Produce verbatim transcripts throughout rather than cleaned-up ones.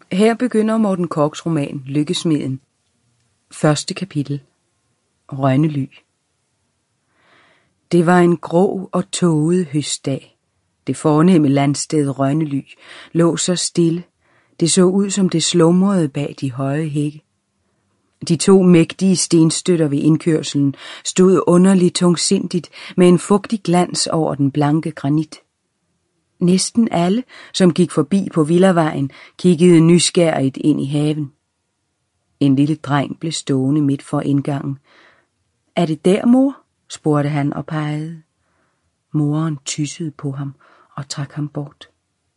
Her begynder Morten Korchs roman Lykkesmeden. Første kapitel. Rønnely. Det var en grå og tåget høstdag. Det fornemme landsted Rønnely lå så stille. Det så ud, som det slumrede bag de høje hække. De to mægtige stenstøtter ved indkørselen stod underligt tungsindigt med en fugtig glans over den blanke granit. Næsten alle, som gik forbi på Villavejen, kiggede nysgerrigt ind i haven. En lille dreng blev stående midt for indgangen. Er det der, mor? Spurgte han og pegede. Moren tyssede på ham og trak ham bort.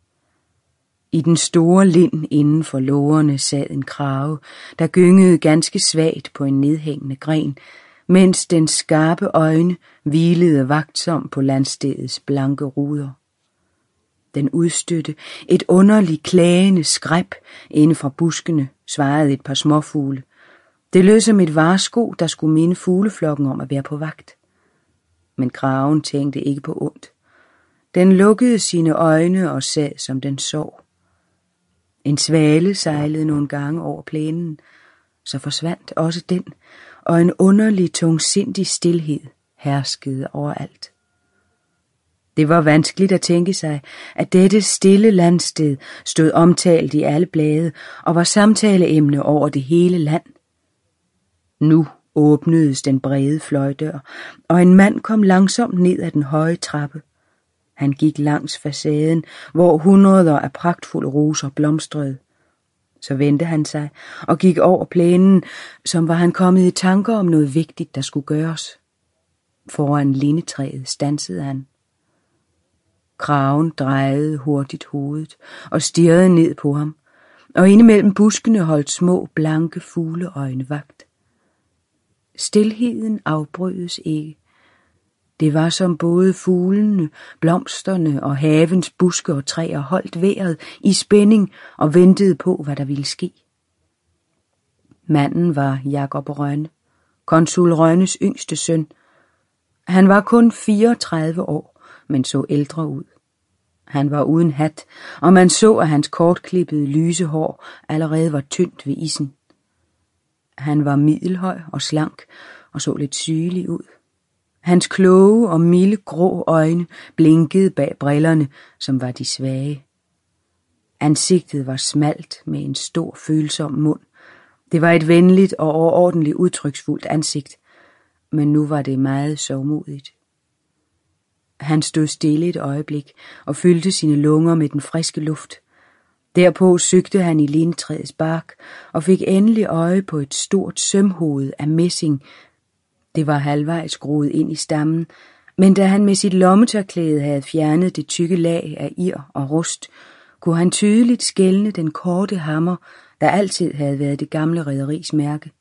I den store lind inden for lågerne sad en krage, der gyngede ganske svagt på en nedhængende gren, mens den skarpe øjne hvilede vagtsomt på landstedets blanke ruder. Den udstødte et underligt klagende skræp inde fra buskene, svarede et par småfugle. Det lød som et varsko, der skulle minde fugleflokken om at være på vagt. Men kraven tænkte ikke på ondt. Den lukkede sine øjne og sad, som den sov. En svale sejlede nogle gange over plænen, så forsvandt også den, og en underlig tungsindig stilhed herskede overalt. Det var vanskeligt at tænke sig, at dette stille landsted stod omtalt i alle blade og var samtaleemne over det hele land. Nu åbnedes den brede fløjdør, og en mand kom langsomt ned ad den høje trappe. Han gik langs facaden, hvor hundreder af pragtfulde roser blomstrede. Så vendte han sig og gik over plænen, som var han kommet i tanker om noget vigtigt, der skulle gøres. Foran lindetræet standsede han. Kraven drejede hurtigt hovedet og stirrede ned på ham, og indimellem buskene holdt små, blanke fugleøjne vagt. Stilheden afbrødes ikke. Det var som både fuglene, blomsterne og havens buske og træer holdt vejret i spænding og ventede på, hvad der ville ske. Manden var Jakob Rønne, konsul Rønnes yngste søn. Han var kun fireogtredive år, men så ældre ud. Han var uden hat, og man så, at hans kortklippede lyse hår allerede var tyndt ved isen. Han var middelhøj og slank og så lidt sygelig ud. Hans kloge og milde grå øjne blinkede bag brillerne, som var de svage. Ansigtet var smalt med en stor følsom mund. Det var et venligt og overordentligt udtryksfuldt ansigt, men nu var det meget sørgmodigt. Han stod stille et øjeblik og fyldte sine lunger med den friske luft. Derpå søgte han i lindetræets bark og fik endelig øje på et stort sømhoved af messing. Det var halvvejs groet ind i stammen, men da han med sit lommetørklæde havde fjernet det tykke lag af ir og rust, kunne han tydeligt skelne den korte hammer, der altid havde været det gamle rederis mærke.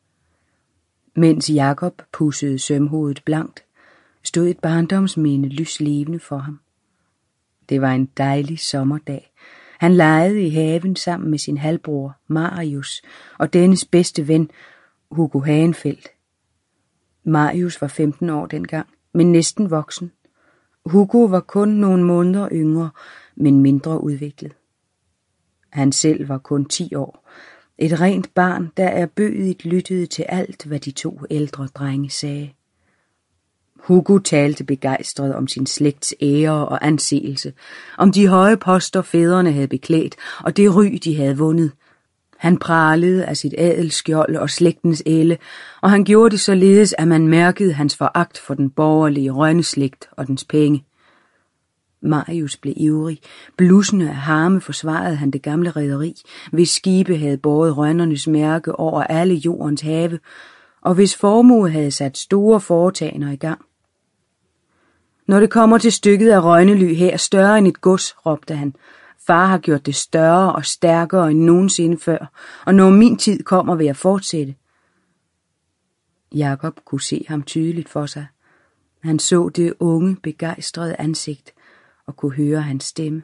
Mens Jakob pudsede sømhovedet blankt, stod et barndomsminde lyslevende for ham. Det var en dejlig sommerdag. Han legede i haven sammen med sin halvbror Marius og dennes bedste ven Hugo Hagenfeldt. Marius var femten år dengang, men næsten voksen. Hugo var kun nogle måneder yngre, men mindre udviklet. Han selv var kun ti år. Et rent barn, der erbødigt lyttede til alt, hvad de to ældre drenge sagde. Hugo talte begejstret om sin slægts ære og anseelse, om de høje poster fædrene havde beklædt, og det ry, de havde vundet. Han pralede af sit adelskjold og slægtens ælde, og han gjorde det således, at man mærkede hans foragt for den borgerlige Rønneslægt og dens penge. Marius blev ivrig. Blussende af harme forsvarede han det gamle rederi, hvis skibe havde båret Rønnernes mærke over alle jordens have, og hvis formue havde sat store foretagender i gang. Når det kommer til stykket af Rønnely her større end et gods, råbte han. Far har gjort det større og stærkere end nogensinde før, og når min tid kommer, vil jeg fortsætte. Jakob kunne se ham tydeligt for sig. Han så det unge, begejstrede ansigt og kunne høre hans stemme.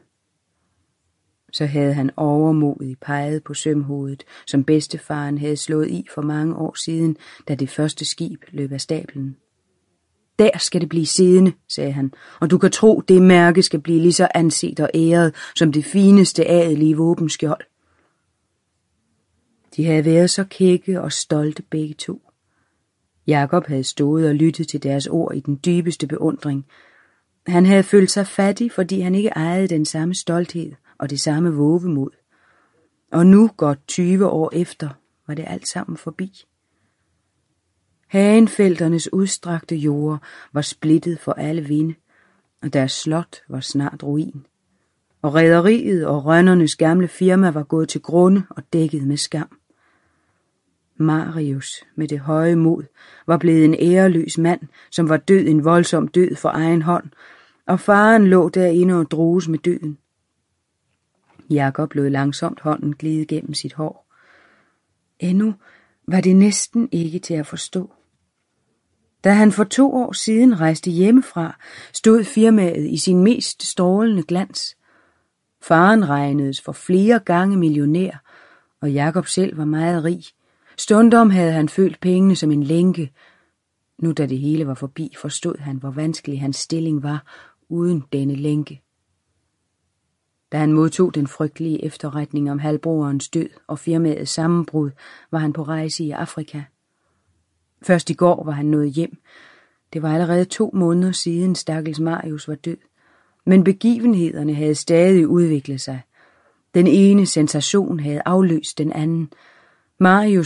Så havde han overmodigt peget på sømhovedet, som bedstefaren havde slået i for mange år siden, da det første skib løb af stablen. Der skal det blive siddende, sagde han, og du kan tro, det mærke skal blive lige så anset og æret som det fineste adelige våbenskjold. De havde været så kække og stolte begge to. Jakob havde stået og lyttet til deres ord i den dybeste beundring. Han havde følt sig fattig, fordi han ikke ejede den samme stolthed og det samme vovemod. Og nu, godt tyve år efter, var det alt sammen forbi. Hagenfelternes udstrakte jorder var splittet for alle vinde, og deres slot var snart ruin. Og rederiet og rønnernes gamle firma var gået til grunde og dækket med skam. Marius med det høje mod var blevet en æreløs mand, som var død en voldsom død for egen hånd, og faren lå derinde og droges med døden. Jakob lod langsomt hånden glide gennem sit hår. Endnu var det næsten ikke til at forstå. Da han for to år siden rejste hjemmefra, stod firmaet i sin mest strålende glans. Faren regnedes for flere gange millionær, og Jakob selv var meget rig. Stundom havde han følt pengene som en lænke. Nu da det hele var forbi, forstod han, hvor vanskelig hans stilling var uden denne lænke. Da han modtog den frygtelige efterretning om halvbroderens død og firmaets sammenbrud, var han på rejse i Afrika. Først i går var han nået hjem. Det var allerede to måneder siden stakkels Marius var død. Men begivenhederne havde stadig udviklet sig. Den ene sensation havde afløst den anden. Marius